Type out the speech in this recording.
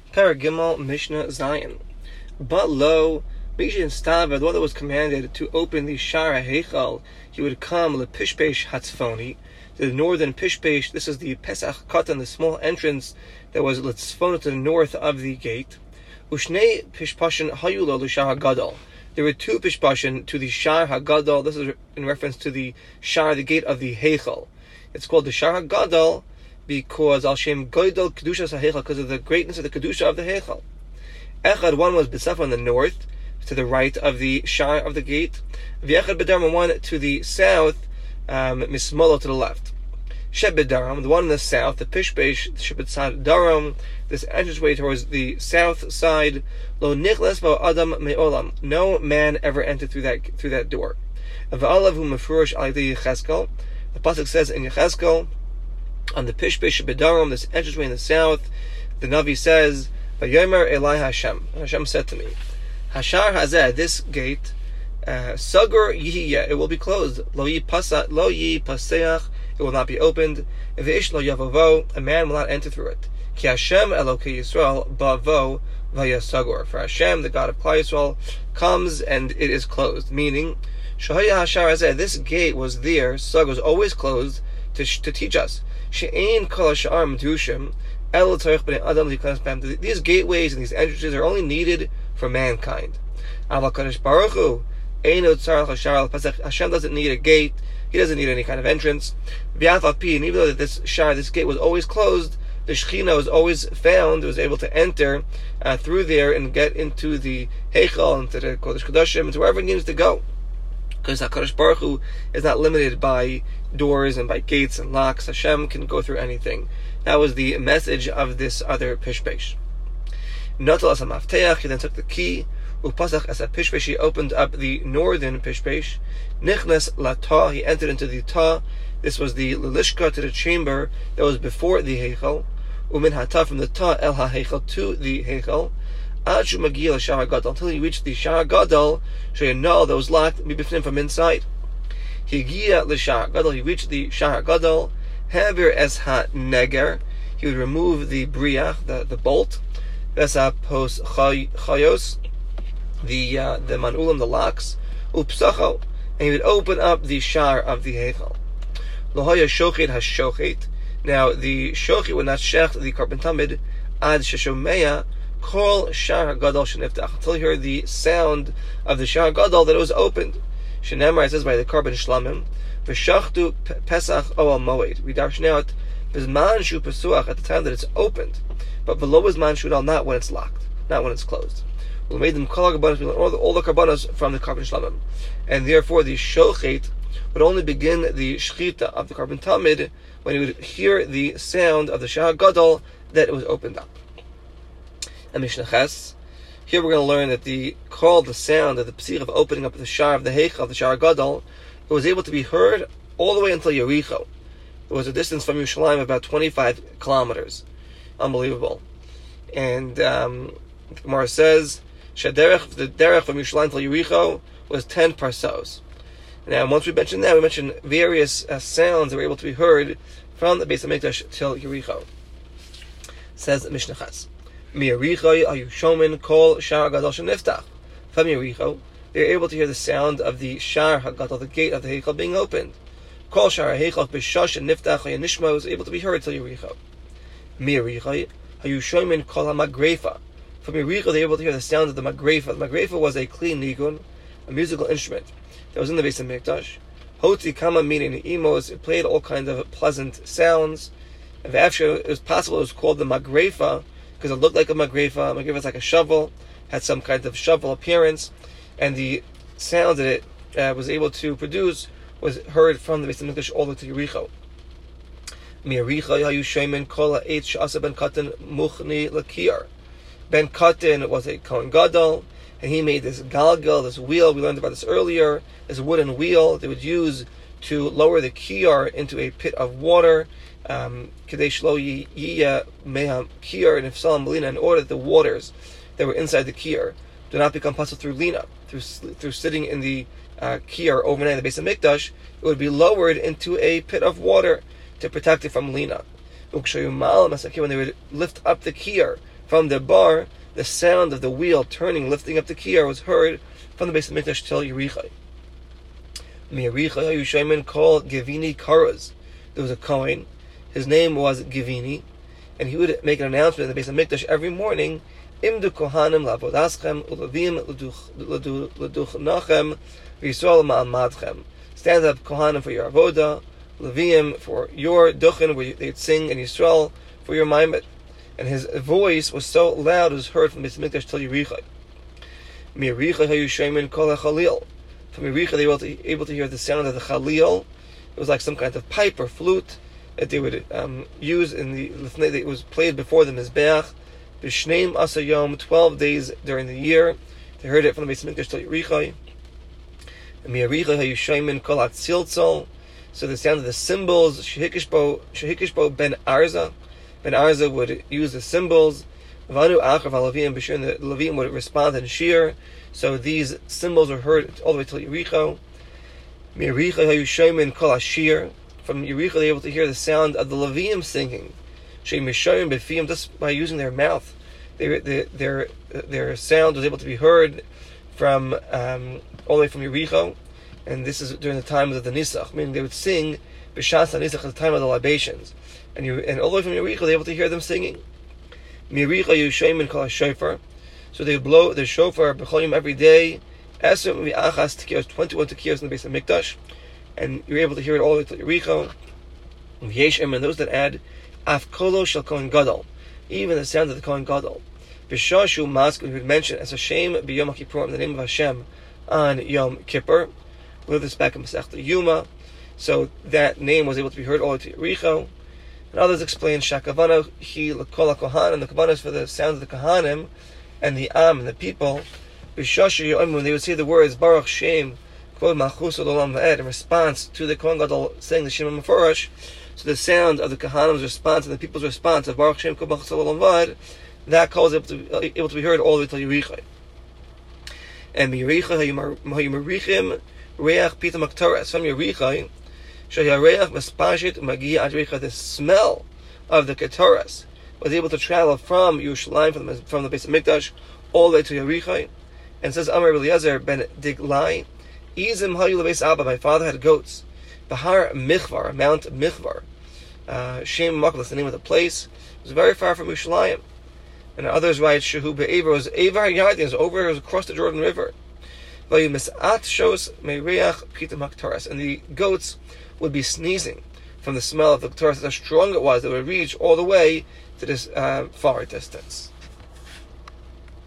Paragimel Mishnah Zion. But lo, Mishin Stava, the one that was commanded to open the Shar HaHeichal, he would come Lepishpesh Hatzfoni, to the northern Pishpesh. This is the Pesach Katan, the small entrance that was Letzfona, to the north of the gate. Ushnei Pishpashin Hayulo L'Shar HaGadol. There were two Pishpashin to the Shar HaGadol. This is in reference to the Shar, the gate of the Heichal. It's called the Shar HaGadol because Al Shem Goydel Kedushas HaHeichal, because of the greatness of the Kedusha of the Heichal. Echad, one was B'Safa on the north, to the right of the Shar of the gate. V'Echad B'Daram, one to the south, Mismolo, to the left. Sheb B'Daram, the one in the south, the Pishpesh, Shebetzad Daram, this entranceway towards the south side. Lo Nichlas Bo Adam Me'olam, no man ever entered through that door. V'Alav Hu Mefurish Al Yedei Yecheskel, the pasuk says in Yecheskel, on the Pishpesh B'Daram, this entranceway in the south, the Navi says, Vayomer Elai Hashem. Hashem said to me, Hashar Hazeh, this gate, Sagur Yihiyeh, it will be closed. Lo Yi Paseach, it will not be opened. V'ish Lo Yavovo, a man will not enter through it. Ki Hashem Elokei Yisrael Bavo Vayasagur. For Hashem, the God of Klal Yisrael, comes and it is closed. Meaning, Shahaya Hashar Hazeh, this gate was there, Sagur was always closed to teach us. She'ein Kol Hashar Medushim. These gateways and these entrances are only needed for mankind. Hashem doesn't need a gate. He doesn't need any kind of entrance. And even though this gate was always closed, the Shekhinah was always found, was able to enter through there and get into the Heichal, into the Kodesh Kodashim, into wherever it needs to go. Because HaKadosh Baruch Hu is not limited by doors and by gates and locks. Hashem can go through anything. That was the message of this other Pishpesh. Notal as a Mafteach, he then took the key. Upasach as a Pishpesh, he opened up the northern Pishpesh. Nichnas Latah, he entered into the Ta. This was the Lilishka, to the chamber that was before the Heichal. Umin Hatah, from the Ta El HaHeichal, to the Heichal. Achu Magil Shar HaGadol, until he reached the Shar HaGadol, Shayinal, that was locked from inside. Higia L'Shar HaGadol, he reached the Shar HaGadol. Havir es ha-neger, he would remove the briach, the bolt. Vesa pos chayos, the manulim, the locks. Upsacho, and he would open up the shar of the heichal. Lohaya shochet ha-shochet. Now the shochet would not shecht the korban tamid ad sheshomeya kol shar gadol sheniftach, until he heard the sound of the shar gadol that it was opened. Shenemar, it says by the korban shlamim. V'shachtu Pesach Oal Moed. We darshan out Bizman Shu Pesuach, at the time that it's opened, but below Bizman Shudal, not when it's locked, not when it's closed. We made them all the karbanos from the korban shlamim, and therefore the shochet would only begin the shchita of the korban tamid when he would hear the sound of the shah gadol that it was opened up. And Mishnah Ches, here we're going to learn that the sound of the psich of opening up the shah of the heichal, the shah gadol, it was able to be heard all the way until Yericho. It was a distance from Yerushalayim of about 25 kilometers. Unbelievable. And the Gemara says, the derech from Yerushalayim till Yericho was 10 parsos. Now, once we mentioned that, we mentioned various sounds that were able to be heard from the Beis HaMikdash till Yericho. Says Mishnah Ches, Mi Yericho ayu shomin kol shar gadol sheniftach. From Yericho, they were able to hear the sound of the Shar HaGadol, the gate of the Heichal, being opened. Kol Shar HaHeichal b'shash and niftach hayanishma was able to be heard till Yericho. Mi Yericho hayu shomin kol ha-magrefa. From Yericho, they were able to hear the sound of the magrefa. The magrefa was a kli nigun, a musical instrument that was in the Beis HaMikdash. Hoti kama meaning imos. It played all kinds of pleasant sounds. And after it was possible, it was called the magrefa because it looked like a magrefa. Magrefa is like a shovel, had some kind of shovel appearance. And the sound that it was able to produce was heard from the Beis HaMikdash all the way to Yericho. Ben Katan was a Kohen Gadol, and he made this galgal, this wheel. We learned about this earlier. This wooden wheel they would use to lower the kiyar into a pit of water. Kadesh lo yiya meham kiyar, and if salam melina, in order that the waters that were inside the kiyar do not become puzzled through lina, through sitting in the kiyar overnight in the Beis HaMikdash, it would be lowered into a pit of water to protect it from lina. When they would lift up the kiyar From the bar, the sound of the wheel turning, lifting up the kiyar, was heard from the Beis Hamikdash till Yerichai. Yerichai Yushamin called Givini Karaz. There was a Kohen. His name was Givini, and he would make an announcement in the Beis Hamikdash every morning. Imdu Kohanim lavodaschem ulavim laduchnachem v'Yisrael ma'amadchem. Stand up, Kohanim, for your avoda, Leviim for your duchen, where they'd sing, and Yisrael for your maimet. And his voice was so loud it was heard from Beis Hamikdash till Yerichai. Yerichai hayushemin kol hachalil. From Yerichai they were able to hear the sound of the chalil. It was like some kind of pipe or flute that they would use in the lifnei. It was played before the mizbeach. B'shneim asa yom, 12 days during the year. They heard it from the Beis Hamikdash till Yerichai. Yerichai hayushemin kol hatziltzol. So the sound of the cymbals, Shehikishbo ben Arza. Ben Arza would use the cymbals. Vanu Achav HaLevim B'Shir, and the Levim would respond in Shir. So these cymbals were heard all the way till Yericho. Yericho Hayushamin Kol HaShir. From Yericho they were able to hear the sound of the Levim singing. Shemisharim B'Fiyim, just by using their mouth. Their sound was able to be heard from all the way from Yericho. And this is during the times of the Nisach, meaning they would sing B'Shas HaNisach at the time of the libations. And all the way from Yericho, they were able to hear them singing. Yericho Yushamin Kol HaShofar. So they would blow the shofar b'cholim every day. 21 tekiyos in the Beis Hamikdash. And you're able to hear it all the way to Yericho. And those that add Af Kolo Shel Kohen Gadol, even the sound of the Kohen Gadol. B'Shashu Mask, we would mention as Hashem b'Yom HaKippurim, the name of Hashem on Yom Kippur. We have this back in Masechta Yuma. So that name was able to be heard all the way to Yericho. And others explain Shakavana Hi L'Kol HaKohan, and the Kavanah is for the sound of the Kohanim and the Am and the people. When they would say the words Baruch Shem Kvod Malchus Olam Va'ed in response to the Kohen Gadol saying the Shema Mefurash, so the sound of the Kohanim's response and the people's response of Baruch Shem Kvod Malchus Olam Va'ed, that call is able to be heard all the way till Yericho. And Yericho Hayumarichim Reach Pita Maktaras from Yericho. The smell of the Ketoras was able to travel from Yerushalayim, from the Beis Hamikdash, all the way to Yericho. And says Amar Eliezer ben Diglai, Izim Hayu Lebeis Abba, my father had goats. Bahar Michvar, Mount Michvar. Shem Maklas, the name of the place. It was very far from Yerushalayim. And others write, Shehu Be'aver, was Avar Yardin, it was across the Jordan River. Vayumisat Shos Mereach Pita Maktaras. And the goats would be sneezing from the smell of the Torah. How strong it was, that would reach all the way to this far distance.